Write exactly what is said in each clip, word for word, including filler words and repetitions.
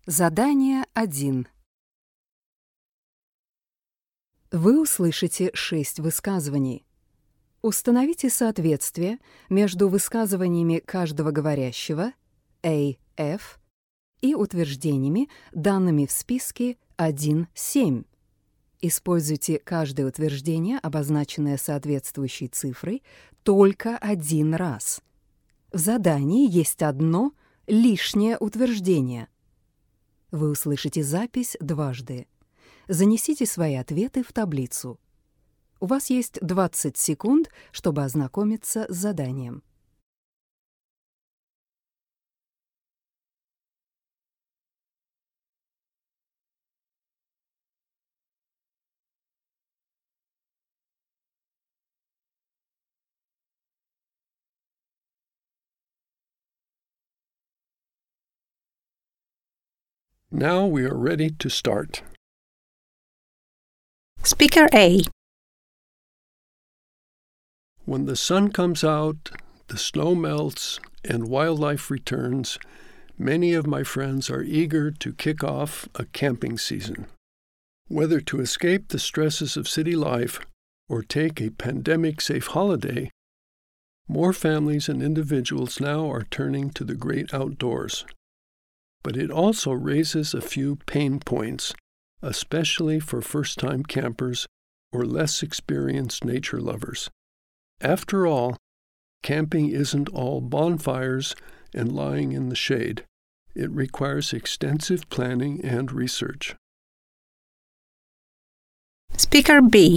Задание один. Вы услышите шесть высказываний. Установите соответствие между высказываниями каждого говорящего A F и утверждениями, данными в списке один семь. Используйте каждое утверждение, обозначенное соответствующей цифрой, только один раз. В задании есть одно лишнее утверждение. Вы услышите запись дважды. Занесите свои ответы в таблицу. У вас есть двадцать секунд, чтобы ознакомиться с заданием. Now we are ready to start. Speaker A. When the sun comes out, the snow melts, and wildlife returns, many of my friends are eager to kick off a camping season. Whether to escape the stresses of city life or take a pandemic-safe holiday, more families and individuals now are turning to the great outdoors. But it also raises a few pain points, especially for first-time campers or less experienced nature lovers. After all, camping isn't all bonfires and lying in the shade. It requires extensive planning and research. Speaker B.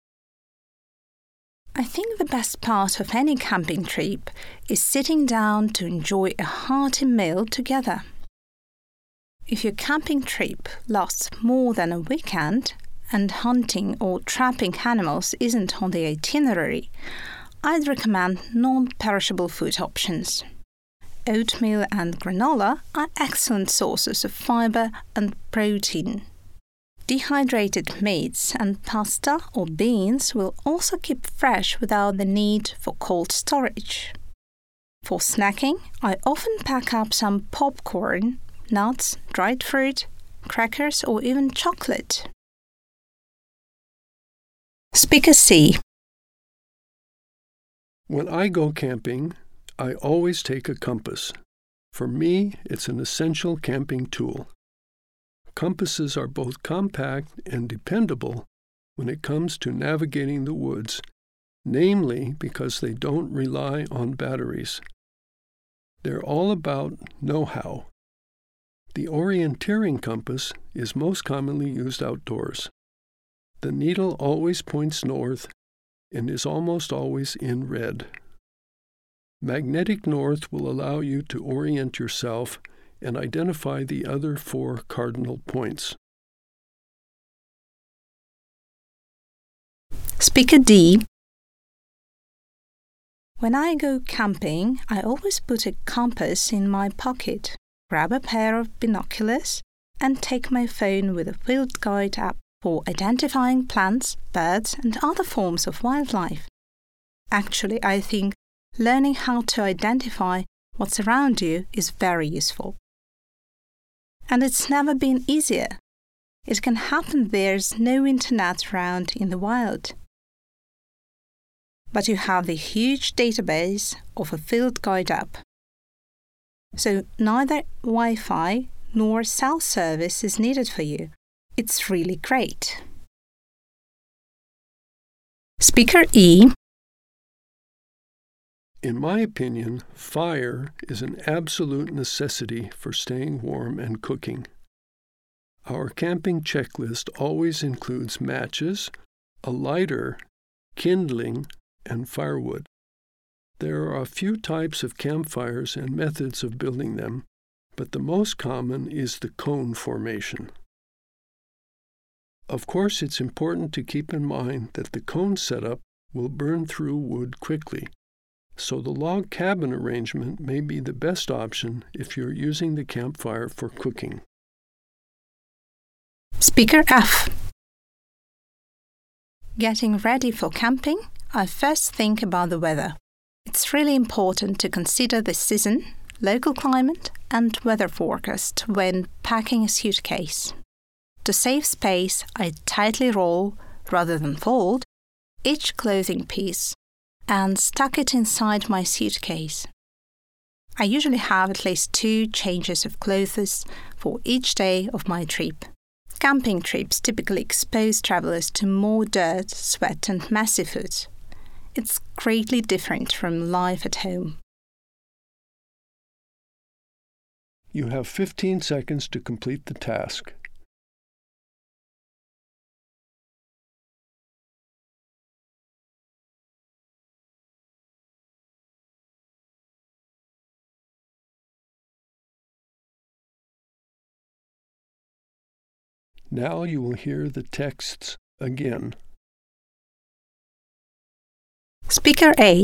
I think the best part of any camping trip is sitting down to enjoy a hearty meal together. If your camping trip lasts more than a weekend and hunting or trapping animals isn't on the itinerary, I'd recommend non-perishable food options. Oatmeal and granola are excellent sources of fiber and protein. Dehydrated meats and pasta or beans will also keep fresh without the need for cold storage. For snacking, I often pack up some popcorn, nuts, dried fruit, crackers, or even chocolate. Speaker C. When I go camping, I always take a compass. For me, it's an essential camping tool. Compasses are both compact and dependable when it comes to navigating the woods, namely because they don't rely on batteries. They're all about know-how. The orienteering compass is most commonly used outdoors. The needle always points north and is almost always in red. Magnetic north will allow you to orient yourself and identify the other four cardinal points. Speaker D. When I go camping, I always put a compass in my pocket, grab a pair of binoculars, and take my phone with a field guide app for identifying plants, birds, and other forms of wildlife. Actually, I think learning how to identify what's around you is very useful. And it's never been easier. It can happen there's no internet around in the wild. But you have the huge database of a field guide app. So neither Wi-Fi nor cell service is needed for you. It's really great. Speaker E. In my opinion, fire is an absolute necessity for staying warm and cooking. Our camping checklist always includes matches, a lighter, kindling, and firewood. There are a few types of campfires and methods of building them, but the most common is the cone formation. Of course, it's important to keep in mind that the cone setup will burn through wood quickly, so the log cabin arrangement may be the best option if you're using the campfire for cooking. Speaker F. Getting ready for camping, I first think about the weather. It's really important to consider the season, local climate, and weather forecast when packing a suitcase. To save space, I tightly roll, rather than fold, each clothing piece and stuck it inside my suitcase. I usually have at least two changes of clothes for each day of my trip. Camping trips typically expose travelers to more dirt, sweat, and messy food. It's greatly different from life at home. You have fifteen seconds to complete the task. Now you will hear the texts again. Speaker A.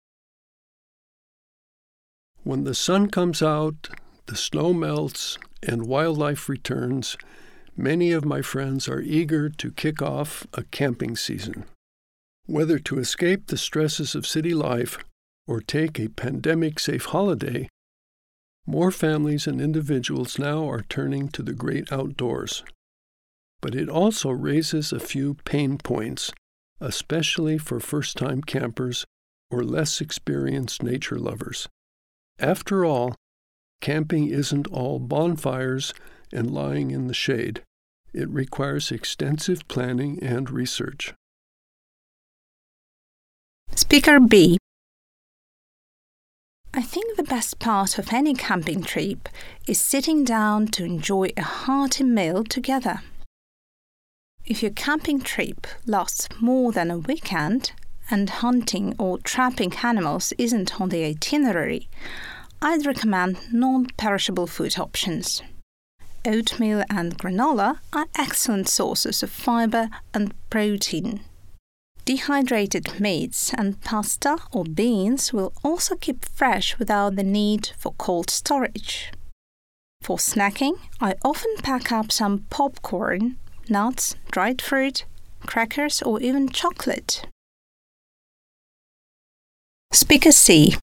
When the sun comes out, the snow melts, and wildlife returns, many of my friends are eager to kick off a camping season. Whether to escape the stresses of city life or take a pandemic-safe holiday, more families and individuals now are turning to the great outdoors. But it also raises a few pain points, especially for first-time campers or less experienced nature lovers. After all, camping isn't all bonfires and lying in the shade. It requires extensive planning and research. Speaker B. I think the best part of any camping trip is sitting down to enjoy a hearty meal together. If your camping trip lasts more than a weekend and hunting or trapping animals isn't on the itinerary, I'd recommend non-perishable food options. Oatmeal and granola are excellent sources of fiber and protein. Dehydrated meats and pasta or beans will also keep fresh without the need for cold storage. For snacking, I often pack up some popcorn, nuts, dried fruit, crackers, or even chocolate. Speaker C.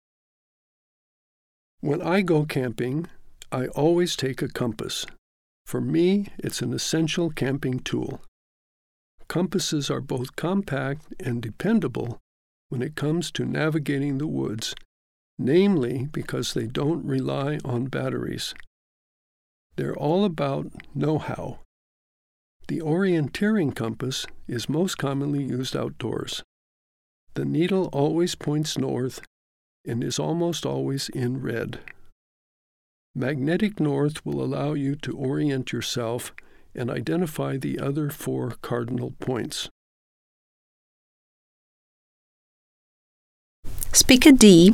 When I go camping, I always take a compass. For me, it's an essential camping tool. Compasses are both compact and dependable when it comes to navigating the woods, namely because they don't rely on batteries. They're all about know-how. The orienteering compass is most commonly used outdoors. The needle always points north and is almost always in red. Magnetic north will allow you to orient yourself and identify the other four cardinal points. Speaker D.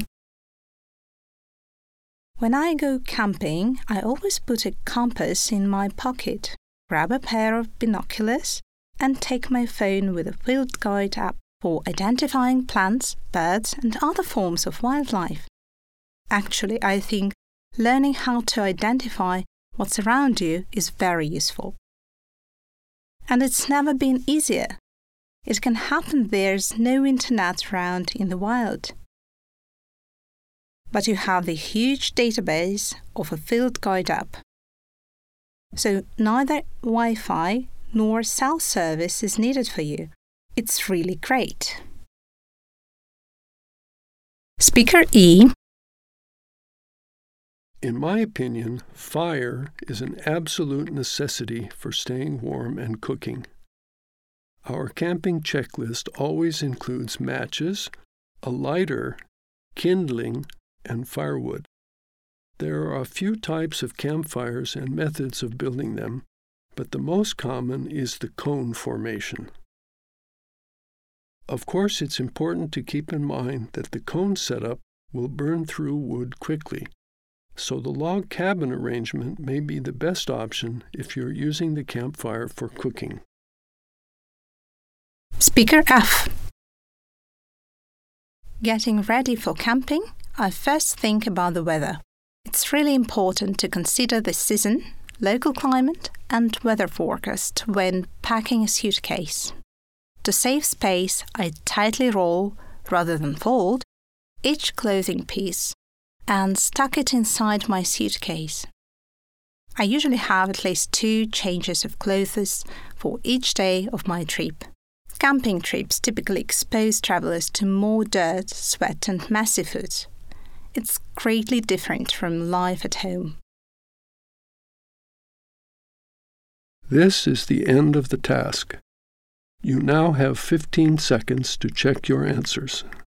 When I go camping, I always put a compass in my pocket, grab a pair of binoculars, and take my phone with a field guide app for identifying plants, birds, and other forms of wildlife. Actually, I think learning how to identify what's around you is very useful. And it's never been easier. It can happen there's no internet around in the wild. But you have the huge database of a field guide app. So neither Wi-Fi nor cell service is needed for you. It's really great. Speaker E. In my opinion, fire is an absolute necessity for staying warm and cooking. Our camping checklist always includes matches, a lighter, kindling, and firewood. There are a few types of campfires and methods of building them, but the most common is the cone formation. Of course, it's important to keep in mind that the cone setup will burn through wood quickly, so the log cabin arrangement may be the best option if you're using the campfire for cooking. Speaker F. Getting ready for camping, I first think about the weather. It's really important to consider the season, local climate, and weather forecast when packing a suitcase. To save space, I tightly roll, rather than fold, each clothing piece and stuck it inside my suitcase. I usually have at least two changes of clothes for each day of my trip. Camping trips typically expose travelers to more dirt, sweat, and messy food. It's greatly different from life at home. This is the end of the task. You now have fifteen seconds to check your answers.